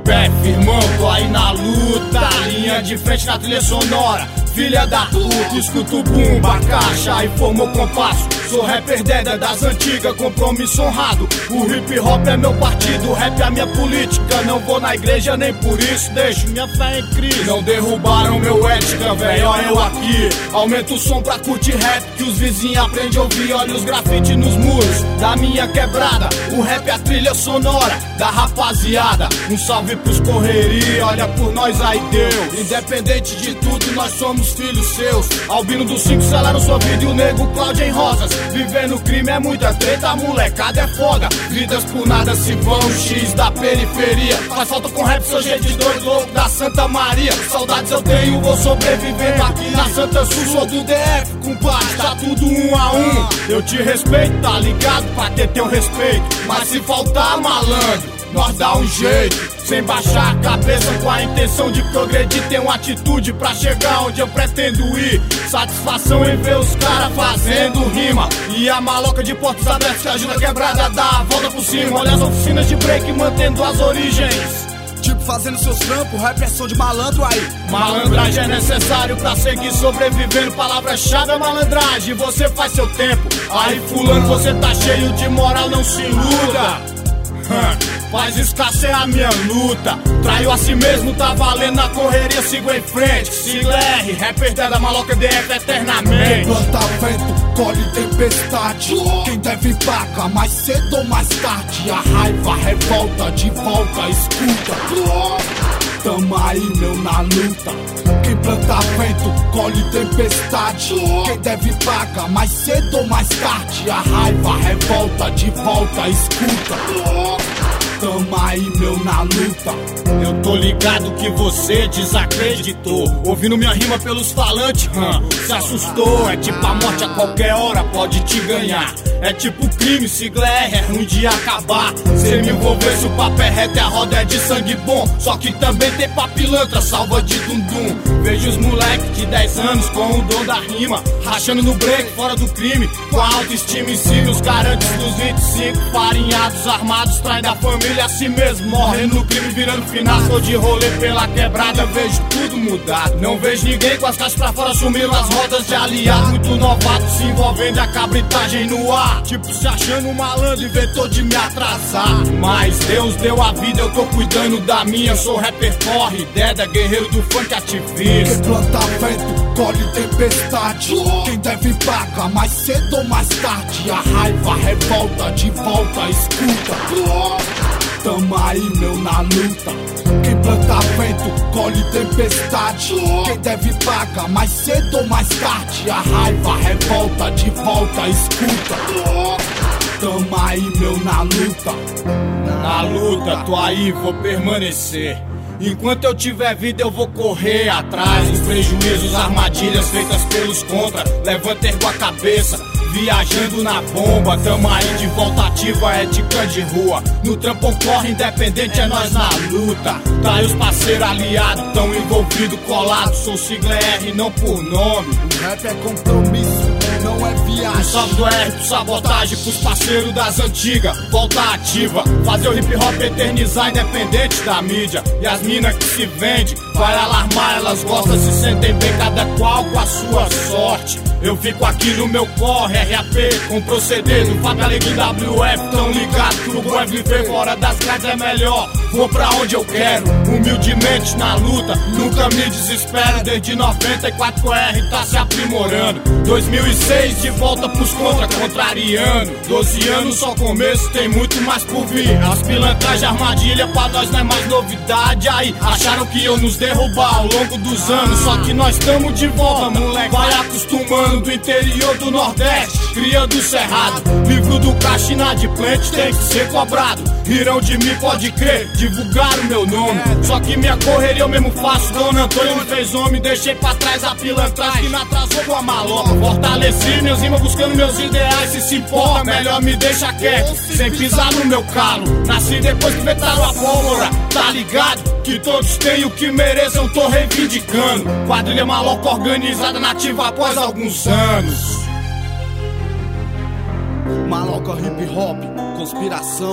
PF, irmão, tô aí na luta, linha de frente na trilha sonora. Filha da puta, escuto bumba, caixa e formou compasso. Sou rapper Deda das antigas, compromisso honrado. O hip hop é meu partido, o rap é a minha política. Não vou na igreja nem por isso deixo minha fé em Cristo. Não derrubaram meu ética, velho, ó eu aqui. Aumento o som pra curtir rap, que os vizinhos aprendem a ouvir. Olha os grafites nos muros da minha quebrada. O rap é a trilha sonora da rapaziada. Um salve pros correria, olha por nós aí Deus. Independente de tudo, nós somos filhos seus. Albino dos 5 selaram sua vida e o nego Cláudio em rosas. Viver no crime é muita treta, a molecada é foda. Vidas por nada se vão, X da periferia. Faz falta com rap, sou gente de doido, louco da Santa Maria. Saudades eu tenho, vou sobrevivendo aqui na Santa Sul. Sou do DF, compadre, tá tudo 1 a 1. Eu te respeito, tá ligado? Pra ter teu respeito. Mas se faltar malandro, nós dá um jeito. Sem baixar a cabeça com a intenção de progredir. Tenho atitude pra chegar onde eu pretendo ir. Satisfação em ver os caras fazendo rima. E a maloca de portas abertas que ajuda a quebrada a dar a volta por cima. Olha as oficinas de break mantendo as origens. Tipo fazendo seus trampos, rap é som de malandro aí. Malandragem é necessário pra seguir sobrevivendo. Palavra-chave é malandragem, você faz seu tempo. Aí fulano, você tá cheio de moral, não se iluda. Faz escassear a minha luta. Traio a si mesmo, tá valendo na correria, sigo em frente. Sigla R, rapper da maloca DF eternamente. Planta vento, colhe tempestade. Quem deve paga mais cedo ou mais tarde. A raiva, a revolta, de volta, escuta. Tamo aí, meu, na luta. Quem planta vento, colhe tempestade. Quem deve paga mais cedo ou mais tarde. A raiva, a revolta, de volta, escuta. Tamo aí, meu, na luta. Eu tô ligado que você desacreditou. Ouvindo minha rima pelos falantes, se assustou. É tipo a morte a qualquer hora pode te ganhar. É tipo crime, sigla R, é ruim de acabar. Se me envolver se o papo é reto e a roda é de sangue bom. Só que também tem papilantra, salva de dum-dum. Vejo os moleques de 10 anos com o dom da rima, rachando no break, fora do crime. Com a autoestima em cima, os garantes dos 25 farinhados, armados, traem da família a si mesmo. Morrendo no crime, virando final. Sou de rolê pela quebrada, vejo tudo mudado. Não vejo ninguém com as caixas pra fora, sumiram as rodas de aliado. Muito novato se envolvendo a cabritagem no ar. Tipo se achando malandro, inventou de me atrasar. Mas Deus deu a vida, eu tô cuidando da minha. Sou rapper corre, Deda, guerreiro do funk ativista. Quem planta vento, colhe tempestade. Quem deve paga mais cedo ou mais tarde. A raiva, a revolta, de volta, escuta. Tamo aí, meu, na luta. Quem planta vento, colhe tempestade. Quem deve paga mais cedo ou mais tarde. A raiva, a revolta, de volta, escuta. Tamo aí, meu, na luta. Na luta, tô aí, vou permanecer. Enquanto eu tiver vida eu vou correr atrás dos prejuízos, armadilhas feitas pelos contra. Levanta, ergo a cabeça, viajando na bomba. Tamo aí de volta ativa, ética de rua. No trampão corre, independente é nós na luta. Tá aí os parceiros aliados, tão envolvido, colado. Sou sigla R, não por nome. O rap é compromisso, não é viagem. Um salve do R, pro sabotagem, pros parceiros das antigas. Volta ativa, fazer o hip hop eternizar, independente da mídia. E as minas que se vendem, vai alarmar, elas gostam, se sentem bem, cada qual com a sua sorte. Eu fico aqui no meu corre, RAP, com proceder do Fábio Alegre WF. Tão ligado que o bom é viver fora das grades é melhor. Vou pra onde eu quero, humildemente na luta, nunca me desespero. Desde 94 o R tá se aprimorando. 2006 de volta pros contra, contrariando. 12 anos só começo, tem muito mais por vir. As pilantragens, armadilha pra nós não é mais novidade. Aí acharam que iam nos derrubar ao longo dos anos, só que nós tamo de volta, moleque. Vai acostumando do interior do Nordeste, cria do Cerrado. Livro do caixa inadimplente tem que ser cobrado. Riram de mim, pode crer, divulgaram meu nome. Só que minha correria eu mesmo faço. Dona Antônio me fez homem, deixei pra trás a pilantragem que me atrasou com a maloca. Fortaleci meus rimas buscando meus ideais. Se importa, melhor me deixa quieto, sem pisar no meu calo. Nasci depois que vetaram a pólvora, tá ligado? Que todos têm o que mereçam, tô reivindicando. Quadrilha maloca organizada, nativa após alguns anos. Maloca hip hop, conspiração,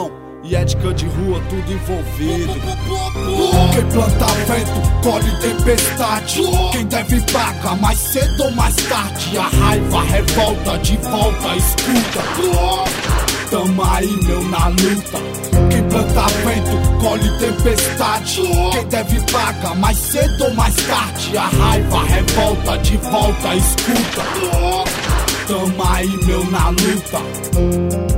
e ética de rua, tudo envolvido. Quem planta vento, colhe tempestade. Quem deve paga mais cedo ou mais tarde. A raiva, a revolta, de volta, escuta. Tamo aí, meu, na luta. Quem planta vento, colhe tempestade. Quem deve paga mais cedo ou mais tarde. A raiva, a revolta, de volta, escuta. Tamo aí, meu, na luta.